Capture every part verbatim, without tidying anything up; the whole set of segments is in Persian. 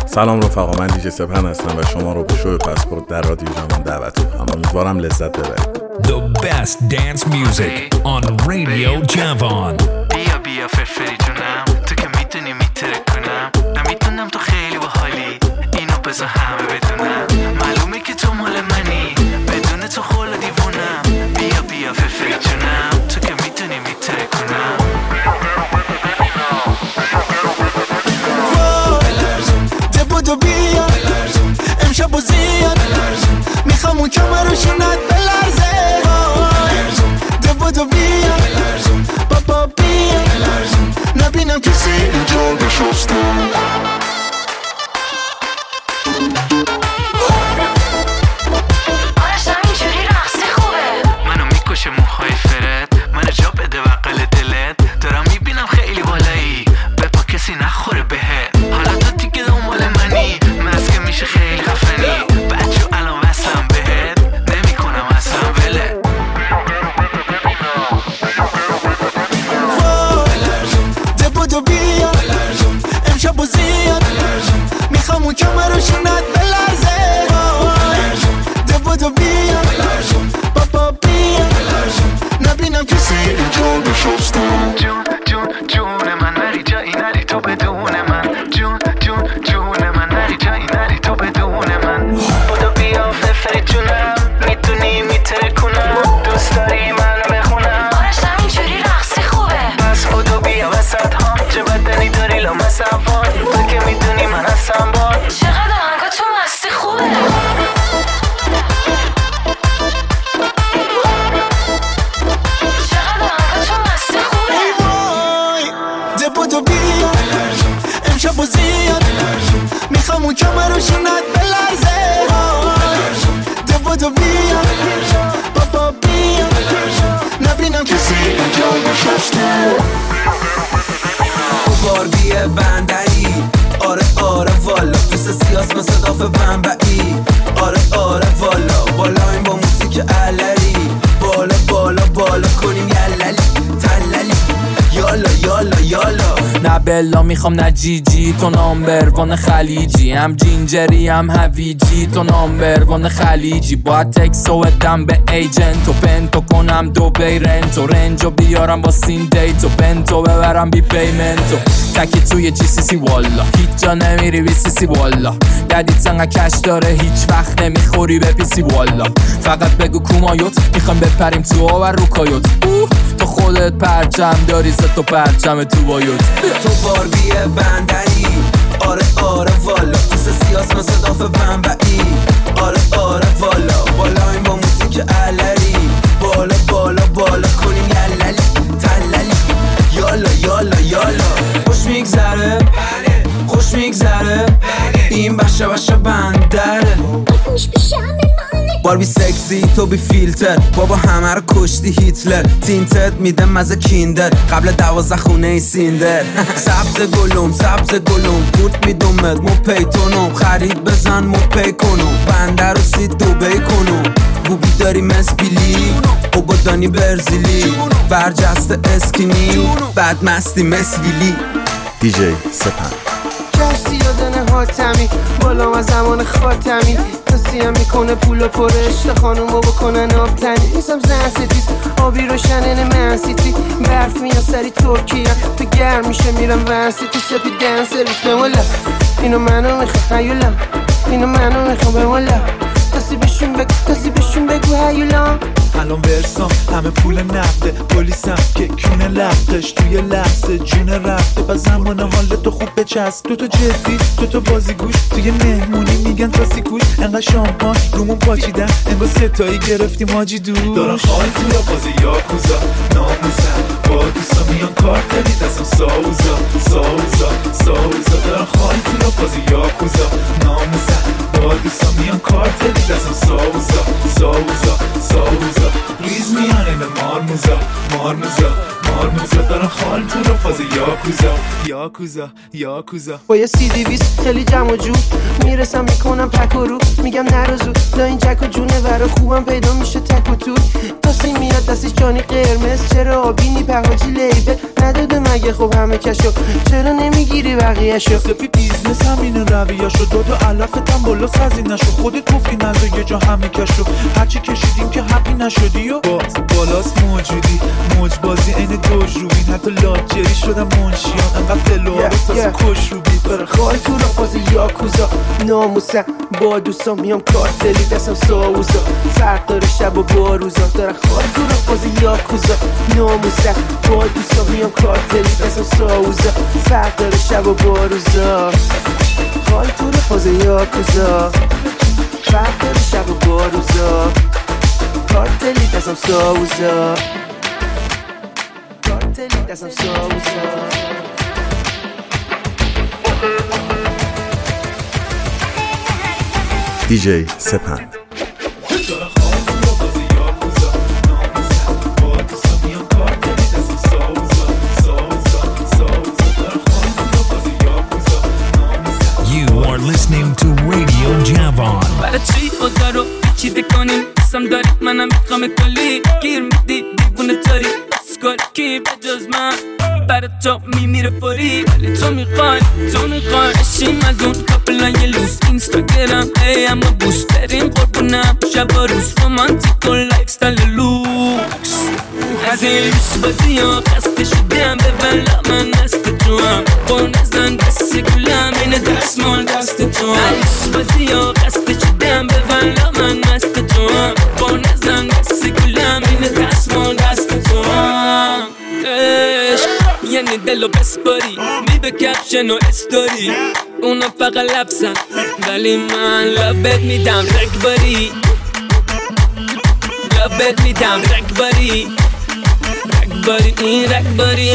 سلام رفقا، من دیجی سپن هستم و شما رو به شو پاسپورت در رادیو جوان دعوت می‌کنم. امیدوارم لذت ببرید. The best dance music on Radio Javan. بیا بیا فرفری جونم، تو که میدونی میترک کنم، نمیدونم تو خیلی باحالی، اینو بذار همه بدونم، معلومه که تو مال منی، بدون تو خلا دیوونم. بیا بیا فرفری جونم، تو که میدونی میترک کنم. بودو بیا امشب و زیاد میخوام اون کمر رو شنت بلرزه. ده بودو بیا بابا بیا نبینم کسی اینجا نشسته. آرشم اینجوری رقصی خوبه، منو میکشه موهای فرد، منو جا بده بقل دلت، دارم میبینم خیلی بالایی، بپا کسی نخوره بهت. حالا تو دیگه دنبال منی، مسکه میشه خیلی خفنی، بچه الان وصلم بهت، نمی کنم اصلا ولت. ده بودو بیا امشب و زیاد میخوام اون کمر رو شنت بلرزه. ده بودو بیا بابا بیا نبینم کسی اینجا نشسته. جون جون جون من نری جایی نری تو بدون من، جون جون جون من نری جایی نری تو بدون من. بودو بیا فرفری جونم، میتونی میتره کنم، دوست داری منو بخونم. آرشم اینجوری رقصی خوبه، بس بودو بیا وسط ها، چه بدنی داری لامس افان، تو که میدونی من هستم باد. چقدر آهنگا تو مستی خوبه. چقدر آهنگا تو مستی خوبه. ای وای ده بودو بیا امشب و زیاد میخوام اون کمر رو شنت بلرزه. ده بودو بیا بابا بیا نبینم کسی اینجا نشسته. باربی بندری آره آره والا، دوست سیاس مثل داف بمبئی آره آره والا، بالا این با موسیک علری، بالا بالا بالا کنیم یللی تللی یالا یالا یالا. نه بلا میخوام نه جی جی، تو نامبر وان خلیجی، هم جینجری هم هویجی، تو نامبر وان خلیجی. باید تکسو ادم به ایجنت و پنتو کنم دو بیرنتو، رنجو بیارم با سین دیتو، بنتو ببرم بی پیمنتو، تکی توی جی سی سی والا، هیچ جا نمیری بی سی سی والا، ددیت انقا کش داره هیچ وقت نمیخوری به پیسی والا. فقط بگو کومایوت میخوام بپریم تو و روکایوت، تو خودت پرچم داری ست و پرچم تو بایوت. تو باربی بندری آره آره والا، دوست سیاس مثل داف بمبئی آره آره والا، بالا این با موسیک علری، بالا بالا بالا کنیم یللی تللی یالا یالا یالا. خوش میگذره خوش میگذره این بشه بشه بندره، باربی سکسی تو بی فیلتر، بابا همه رو کشتی هیتلر، تینتد میده مزه کیندر قبل دوازه خونه ای سیندر. سبز گلوم سبز گلوم پورت میدومت مو پیتونم، خرید بزن مو پی کنم، بنده رو سید دوبی کنم، بوبی داری مسبیلی او بدانی برزیلی، برجسته اسکینی بعد مستی مسویلی. دیجی سپن کسی یادنه حاتمی بالا از زمان خاتمی، کسی هم میکنه پول و پرشت خانومو بکنن آب تنی. نیستم زن ستیز آبی روشنن منسیتی، برف میان سری ترکیه تو گرم میشه میرم ورسیتی، سپی دن سرویس به مولا، اینو منو میخوام هیولا، اینو منو میخوام به مولا، کسی بهشون بگو کسی بهشون بگو هیولا. الان ورسام همه پول نقده، پلیسم که کونه لختش توی لحظه جون رفته، با زمان حال تو خوب بچسب، تو تو جدی تو تو بازیگوش، توی مهمونی میگن تا سیکوش، انقدر شامپان رومون پاچیدن انگار ستایی گرفتیم حاجی دوش. دارن خواهی توی بازی یاکوزا ناموزن، با دوستا میان کار کنی دستم ساوزا ساوزا ساوزا، دارن خواهی توی بازی یاکوزا ناموزن، با دوستا میان کار کنی دستم ساوزا ساوزا ساوزا، ریز میان این مارموزا مارموزا مارموزا، دارن خال تو رو فاز یاکوزا یاکوزا یاکوزا یاکوزا با یه سی دیویست خیلی جمع و جور میرسم میکنم پک و رو میگم نرو زود دا این جک و جونه ورا خوبم پیدا میشه تک و تور تاسی میاد دستش جانی قرمز چرا آبینی پهاجی لیبل نداده مگه خب همه کشو چرا نمیگیری بقیهشو سپی بیزنس همین رویاشو داد و علفتم بالا سازی نشو خودت گفتی نزا یه جا همه کشو هرچی کشیدیم که حقی نشدی و باز بالاست موجودی موج بازی این دوج روبین حتی لاجری شدم منشیان انقدر فلوها رو تازه کش روبید برای خواهی تو را فاز یاکوزا ناموسم با دوستان میام کارتلی دستم ساوزا فرق داره شب و با روزا داره خواهی تو را فاز یاکوزا ناموسم با دوستان میام کارتلی دستم ساوزا فرق داره شب و با روزا خواهی تو را فاز یاکوزا فرق داره شب و با روزا کارتلی دستم ساوزا کارتلی دستم ساوزا دی جی سپند You are listening to Radio Javon. برای چی اوضاع رو چیده کنیم قسم داری منم میخوام کلی گیر میدی دیوونه تاری اسکال کی به جز من برای تو میمیره فوری ولی تو میخوای تو میخوای اشیم از اون کپلای لوس اینستاگرام ای اما بوست بریم قربونم شب و روز رومانتیک و لایف ستایل لوکس از این لوس بازی ها خسته شدیم به ولا من دست تو هم با نزن دست گلم این دست مال دست تو هم لوس بازی ها خسته شدیم به ولا من دست تو هم با نزن دست گلم این دست مال دست تو هم یعنی دلو بسپاری می به کپشن و استوری اونا فقط لبسن ولی من لبت میدم رکباری لبت میدم رکباری رکباری این رکباری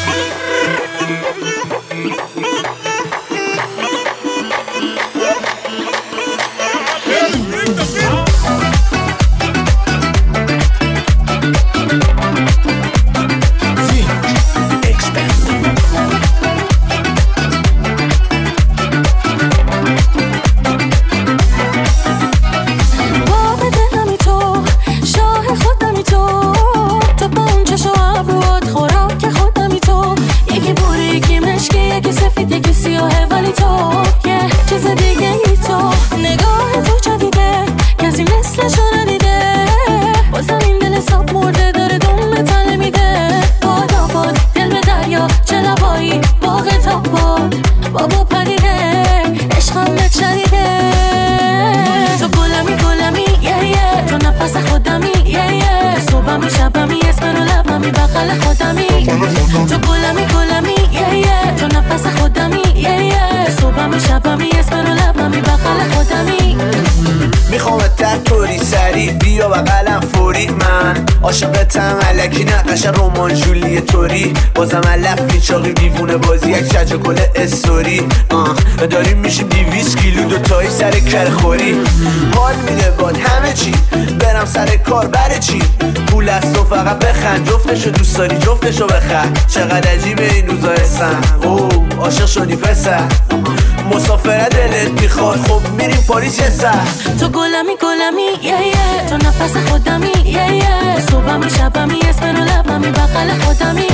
تو گلمی گلمی یه یه تو نفس خودمی یه یه صبحمی شبمی اسم رو لبمی بغل خودمی میخوام تطوری سری بیا بغلم فوری من عاشقتم الکی نقش رمان جولی توری بازم علف پیچاقی دیوونه بازی یک شج گل استوری آه داریم میشیم دیویس کیلو دوتایی سر کرخوری حال میده باد همه چی برم سر کار بره چی پول از تو فقط بخند جفتشو دوست داری جفتشو بخند چقدر عجیبه این روزا اسم اوه عاشق شدی پسر مسافره دلت میخواد خب میریم پاریس یه سر تو گلمی گلمی یه یه تو نفس خودمی یه یه صبحمی شبمی اسم رو لبمی بغل خودمی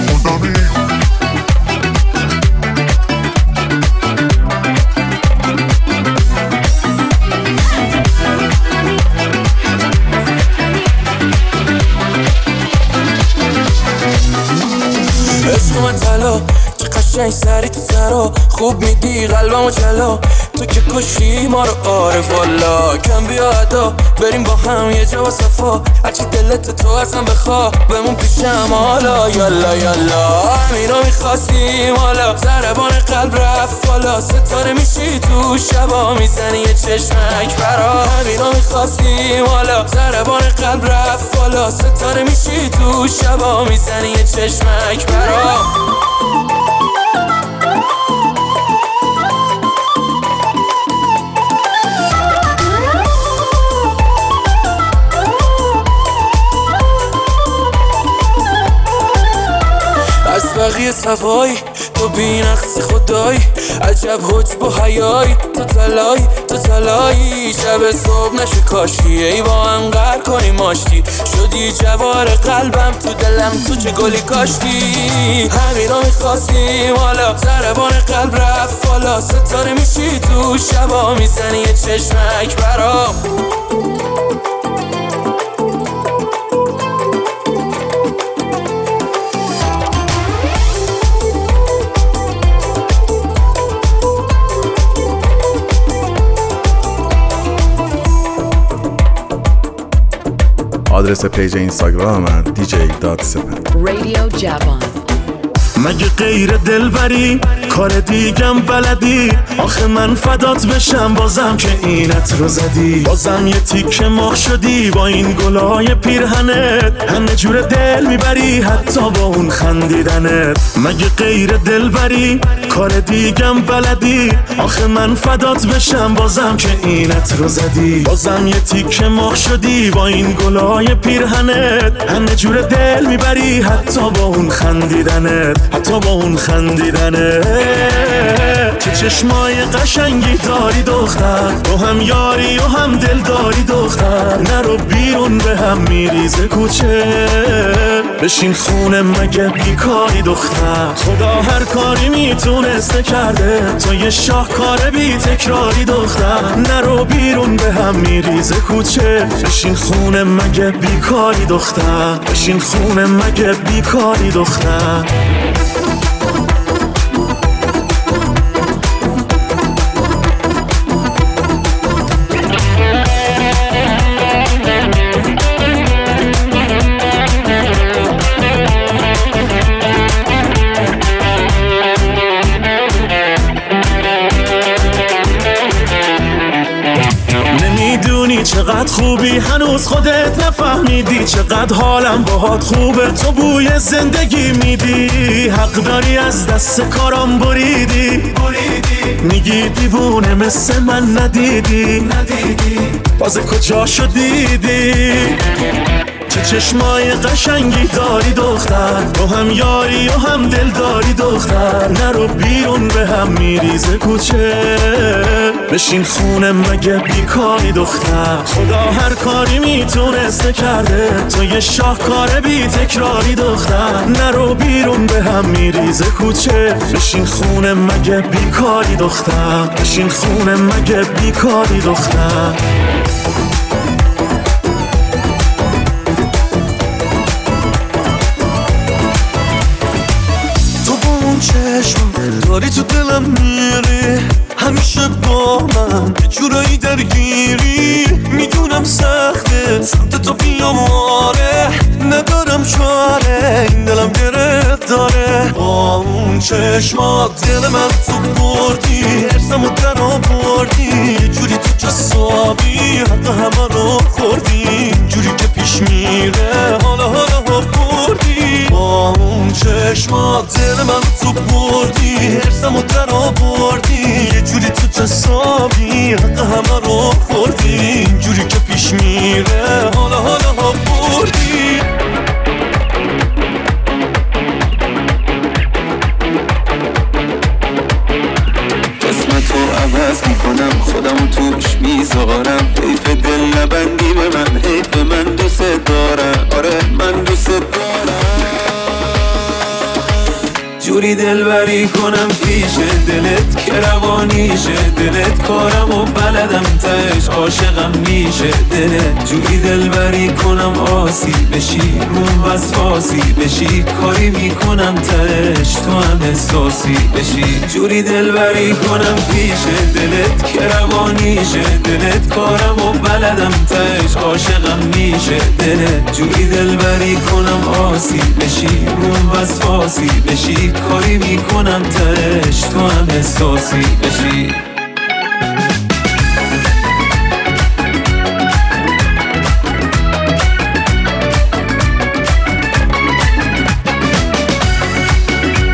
اسم تلا که قشنگ سری تو سرا خوب میدی قلبمو جلا تو که کشی ما رو عارف والا کم بیا ادا بریم با هم یه جا و صفا هرچی دلت تو اصلا بخوا بمون پیشم حالا یالا یالا همینو میخواستیم حالا ضربان قلب رفت بالا ستاره میشی تو شبا میزنی یه چشمک برا همینو میخواستیم حالا ضربان قلب رفت بالا ستاره میشی تو شبا میزنی یه چشمک برا بی صفایی تو بی نقص خدایی عجب حجب و حیایی تو تلایی تو تلایی شب صبح نشه کاشی ای با هم قهر کنی ماشتی شدی جوار قلبم تو دلم تو چه گلی کاشتی همین رو میخواستیم حالا ضربان قلب رفت بالا ستاره میشی تو شبا میزنی یه چشمک برام آدرس پیج اینستاگرام من دی جی دات سپن. رادیو جوان. مگه غیر دلبری کار دیگم بلدی آخه من فدات بشم بازم که اینت رو زدی بازم یه تیکه مخ شدی با این گلای پیرهنت همه جور دل میبری حتی با اون خندیدنت مگه غیر دلبری کار دیگم بلدی آخه من فدات بشم بازم که اینت رو زدی بازم یه تیکه مخ شدی با این گلای پیرهنت همه جور دل میبری حتی با اون خندیدنت حتی با اون خندیدنه چه چشمای قشنگی داری دختر تو هم یاری و هم دل داری دختر نرو بیرون به هم میریزه کوچه بشین خونه مگه بیکاری دختر خدا هر کاری میتونسته کرده تو یه شاهکار بی تکراری دختر نرو بیرون به هم میریزه کوچه بشین خونه مگه بیکاری دختر بشین خونه مگه بیکاری دختر چقدر خوبی هنوز خودت نفهمیدی چقدر حالم باهات خوبه تو بوی زندگی میدی حق داری از دست کارام بریدی میگی دیوونه مثل من ندیدی ندیدی باز کجاشو دیدی چه چشمای قشنگی داری دختر تو هم یاری و هم دل داری دختر نرو بیرون به هم میریزه کوچه بشین خونه مگه بیکاری دختر خدا هر کاری میتونسته کرده تو یه شاهکار بی تکراری دختر نرو بیرون به هم میریزه کوچه بشین خونه مگه بیکاری دختر بشین خونه مگه بیکاری دختر چشم داری تو دلم میری همیشه با من یه جورایی درگیری میدونم سخته سمت تو بیام آره ندارم چاره این دلم گرفت داره با اون چشمات دل من تو بردی ارسمو در آوردی یه جوری تو جسابی حتی همه رو خوردی اینجوری که پیش میره حالا حالا بردی با اون چشمات دل من تو بردی ارسمو در آوردی یه جوری تو جسابی حتی همه رو خوردی اینجوری که پیش میره حالا حالا بردی قسمتو عوض میکنم خودمو توش میذارم حیف دل نبندی به من حیف من دوست دارم آره من دوست دارم جوری دلبری کنم پیش دلت که روانیشه دلت کارم و بلدم تش عاشقم میشه دلت جوری دلبری کنم آسی بشی روم وسواسی بشی کاری میکنم تش تو هم احساسی بشی جوری دلبری کنم پیش دلت که روانیشه دلت کارم و بلدم تش عاشقم میشه دلت جوری دلبری کنم آسی بشی روم وسواسی بشی کاری میکنم تش تو هم احساسی بشی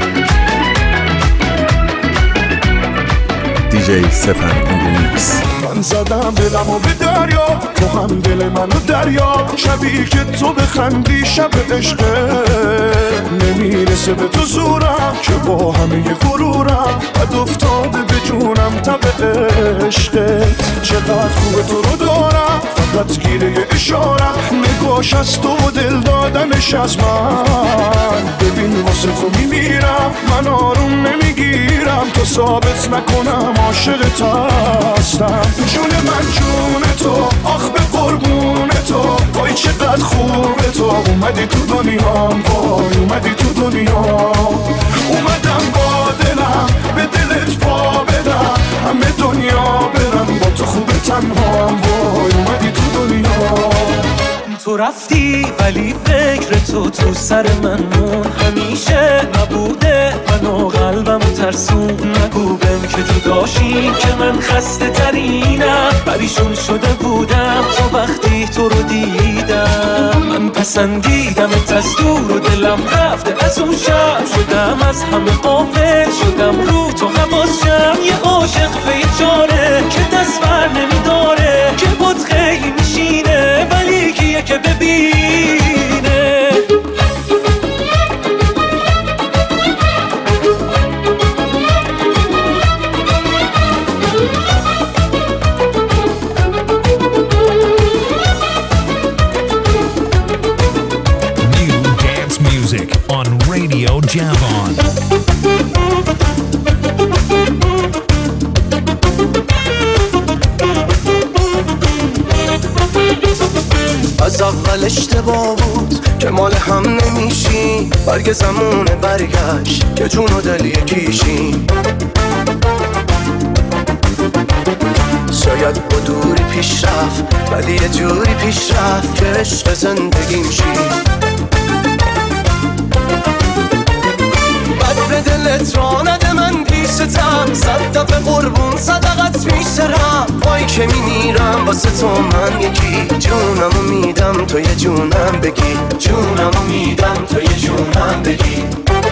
دی جی سپن این دی میکس. من زدم دلم و به دریا، تو هم دل منو دریا. شبی که تو بخندی شب عشقه، نمیرسه به تو زورم که با همه غرورم بد افتاده به جونم تب عشقت. چقدر خوبه تو رو دارم، فقط گیره اشارم، نگاش از تو و دل دادنش از من. ببین واسه تو میمیرم، من آروم نمیگیرم تا ثابت نکنم عاشقت هستم. جون من جون تو، آخ به قربون تو، وای چقدر خوبه تو. اومدی تو دنیام، وای اومدی تو دنیام. اومدم با دلم به دلت پا بدم، همه دنیا برم با تو خوبه تنهام، وای اومدی تو دنیام. تو رفتی ولی فکر تو تو سر من مون، همیشه نبوده منو قلبم ترسون. نگو بهم که جداشیم که من خسته ترینم، پریشون شده بودم تو وقتی تو رو دیدم. من پسندیدمت از دور و دلم رفته از اون شب، شدم از همه غافل شدم رو تو حواسم. یه عاشق بیچاره که دست بر نمیداره، که بود خیلی میشینه ولی کیه که ببینه. New dance music on Radio Javon. از اول اشتباه بود که مال هم نمیشیم، برگ زمونه برگشت که جون و دل یکیشیم. شاید با دوری پیش رفت ولی یه جوری پیش رفت که عشق زندگیم شی. بد به دلت را نده من پیشتم، صد دفعه قربون صدقت میسرم. وای که میمیرم واسه تو من یکی، جونمو میدم تو یه جونم بگی، جونمو میدم تو یه جونم بگی.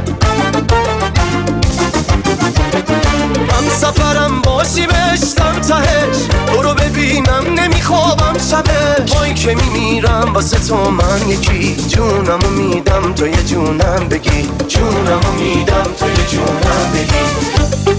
هم سفرم باشی بهشتم تهش، تو رو ببینم نمیخوابم شبش. وای که میمیرم واسه تو من یکی، جونمو میدم تو یه جونم بگی، جونمو میدم تو یه جونم بگی.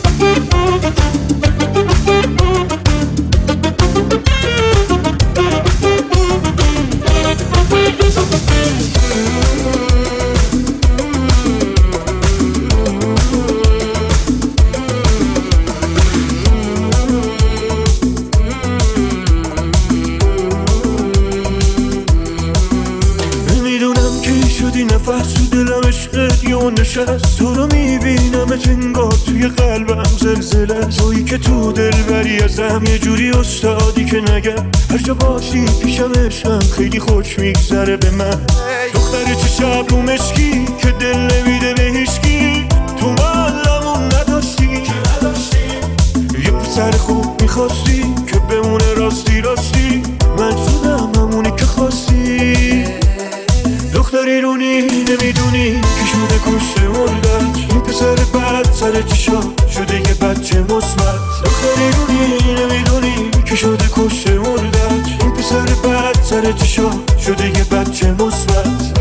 تو رو میبینم انگار توی قلبم زلزله، تویی که تو دل بری ازم یه جوری استادی که نگم. هر جا باشی پیشم عشقم خیلی خوش میگذره به من. دختر چه رو مشکی که دل نمیده به هیچکی، تو معلمون نداشتی یه پسر خوب میخواستی که بمونه راستی راستی. من شدم همونی که خواستی. دختری رونی نمیدونی که شده کشته مردت، این پسر بد سر چشا شده یه بچه مثبت. دختری رونی نمیدونی که شده کشته مردت، این پسر بد سر چشا شده یه بچه مثبت.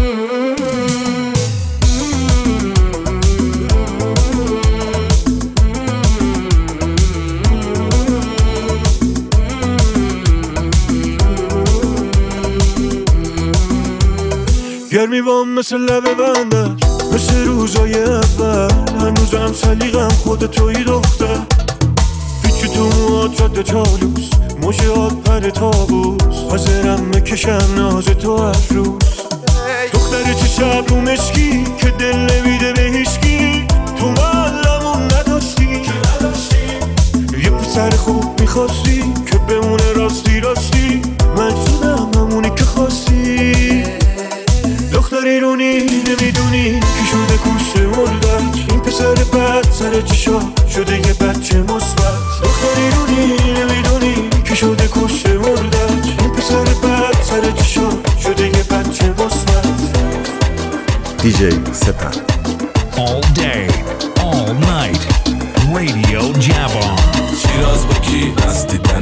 گرمی بام مثل لبه بندش، مثل روزای اول. هنوزم سلیقم خود توی دختر، پیچی تو موات رد چالوس، موجات پر تابوس. حاضرم بکشم ناز تو هر روز. دختر چه شب رو مشکی که دل نمیده به هیچکی، تو معلمون نداشتی یه پسر خوب میخواستی که بمونه راستی راستی. من شدم همونی که خواستی. دختری رونی نمیدونی که شده کشته مردت، این پسر بد سر چشا شده یه بچه مثبت. دختری رونی نمیدونی که شده کشته مردت، این پسر بد سر چشا شده یه بچه مثبت. دی جی سپر. All day, all night, Radio Javon. شیراز با کی؟ دستی تنه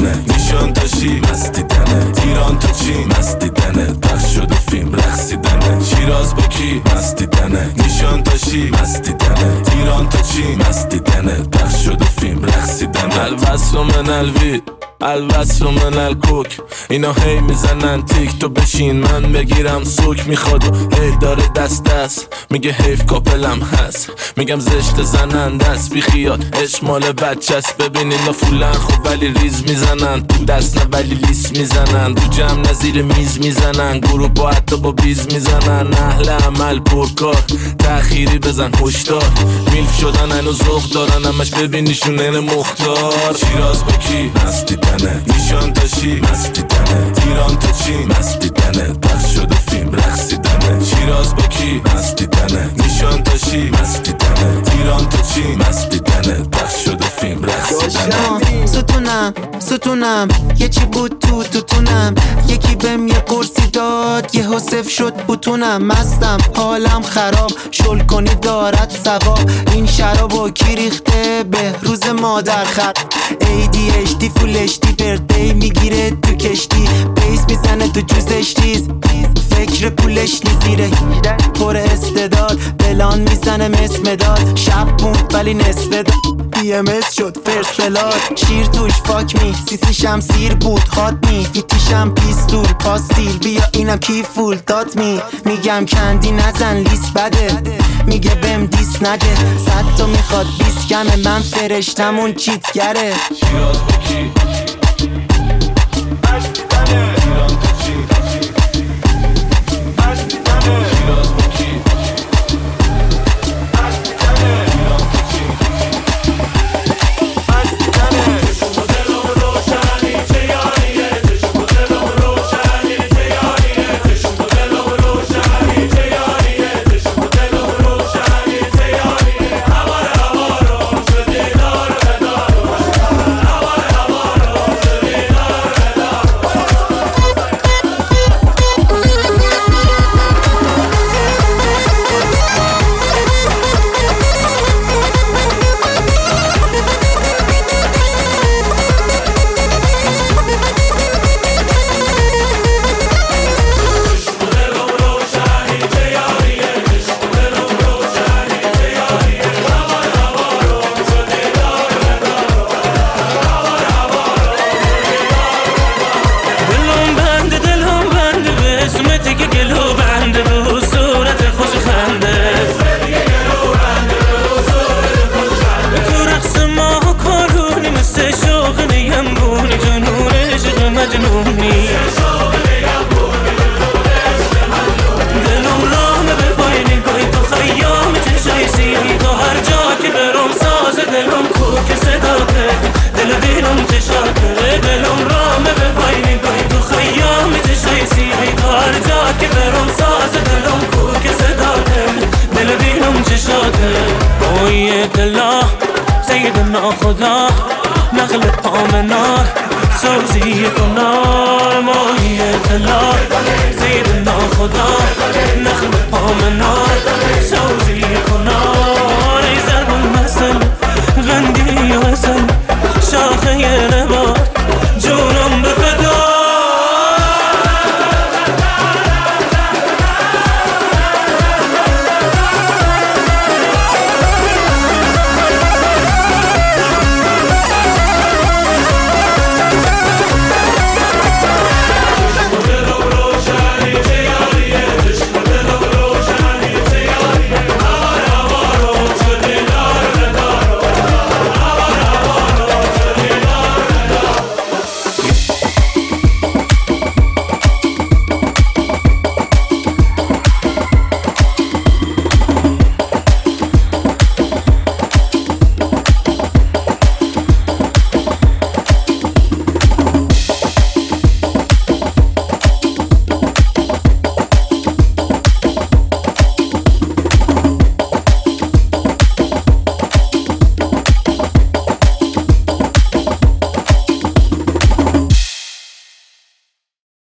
نیشان تاشی مستیدنه، ایران تا چی مستیدنه، پخش شده فیلم رقصیدنه، شیراز با کی مستیدنه، نیشان تاشی مستیدنه، ایران تا چی مستیدنه، پخش شده فیلم رقصیدنه. الوصل من الوید الوصل من الکوک، اینا هی میزنن تیک تو بشین من بگیرم سوک، میخواد و هی داره دست دست میگه حیف کاپلم هست، میگم زشت زنن دست بی خیال عشق مال بچه‌ست. ببین اینا فولن خوب ولی ریز میزنن، تو دست نه ولی لیس میزنن، تو جمع نزیر میز میزنن، گروه با حتی با بیز میزنن، اهل عمل پرکار تأخیری بزن هشدار، میلف شدن اینو ذوق دارن همش ببینیشون این مختار. شیراز با کی مستیدنه، نیشان تاشی مستیدنه، ایران تا چی مستیدنه، پخش شده فیلم رقصیدنه. شیراز با کی مستیدنه، نیشان تاشی مستیدنه، ایران تا چی مستیدنه، پخش شده فیلم رقصیدنه. ستونم ستونم یه چی بود تو توتونم، یکی بهم یه قرصی داد یه حسف شد بوتونم، مستم حالم خراب شل کنی دارد ثواب، این شرابو کی ریخته به روز مادر خر، ای دی اچ دی فول اچ دی برده میگیره تو کشتی، بیس میزنه تو جوزش تیز، فکر پولش نیزیره پر استعداد، بلان میزنه مثل مداد، شب بود ولی نصف داد، پی ام اس شد فرست بلاد، شیر توش فاک می، سیسیشم سیر بود هات می، فیتیشم پیستول پاستیل، بیا اینم کی فول داد می، میگم کندی نزن لیست بده، میگه بهم دیس نده، صد تا میخواد بیس کمه، من فرشتمون چیتگره. شیراز با کی مستیدنه، ایران تا چی مستیدنه، شیراز با کی مستیدنه، ایران تا چی مستیدنه. چشم و دلم روشنی چه یاریه، چشم و دلم روشنی چه یاریه، چشم و دلم روشنی چه یاریه، چشم و دلم روشنی چه یاریه، هوار هوارم شدی دار بدار، هوار هوارم شدی دار بدار. دلم بنده دلم بنده به اسمتی که گلو بنده به صورت خوش خنده، تو رقص ما کارونی مثل شوق نیمبونی، جنون عشق مجنونی، دلم رامه به پای نگاهی تو خیام چشای سیاهی، تا هر جا که برم ساز دلم کوک صداته، دل دلم چشاته، دلم رامه به پای نگاهی تو خیام چشای سیاهی، تا هر جا که برم ساز دلم کوک صداته، دل دلم چشاته. اوی دلا سیدنا خدا نخل پامنار سوزی کنار، موی دلا سیدنا خدا نخل پامنار سوزی کنار.